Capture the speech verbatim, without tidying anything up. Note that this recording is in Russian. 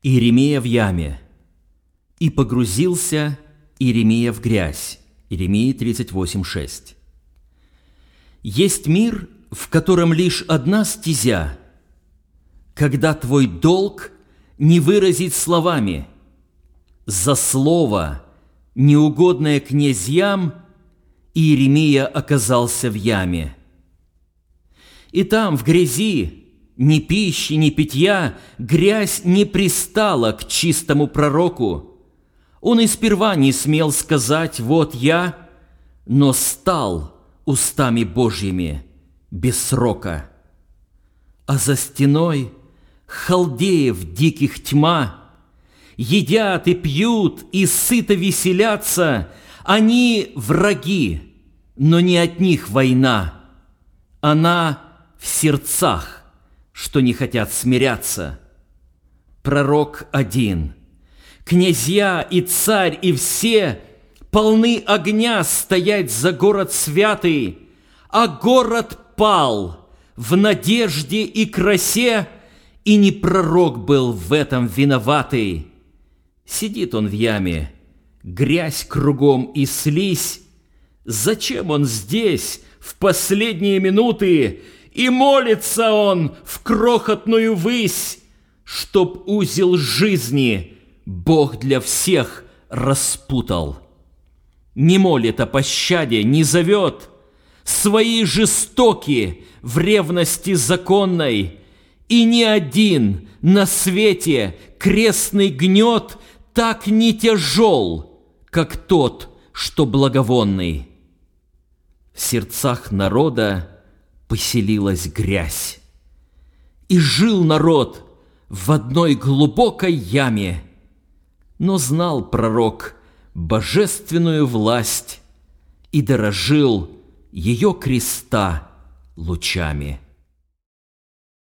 Иеремия в яме. «И погрузился Иеремия в грязь». Иеремии тридцать восемь, шесть. Есть мир, в котором лишь одна стезя, когда твой долг не выразить словами. За слово, неугодное князьям, Иеремия оказался в яме. И там, в грязи, ни пищи, ни питья, грязь не пристала к чистому пророку. Он и сперва не смел сказать «вот я», но стал устами Божьими без срока. А за стеной халдеев диких тьма, едят и пьют, и сыто веселятся, они враги, но не от них война. Она в сердцах, что не хотят смиряться. Пророк один. Князья и царь и все полны огня стоять за город святый, а город пал в надежде и красе, и не пророк был в этом виноватый. Сидит он в яме, грязь кругом и слизь. Зачем он здесь в последние минуты? И молится он в крохотную высь, чтоб узел жизни Бог для всех распутал. Не молит о пощаде, не зовет, свои жестоки в ревности законной, и ни один на свете крестный гнет так не тяжел, как тот, что благовонный. В сердцах народа поселилась грязь, и жил народ в одной глубокой яме, но знал пророк божественную власть и дорожил ее креста лучами.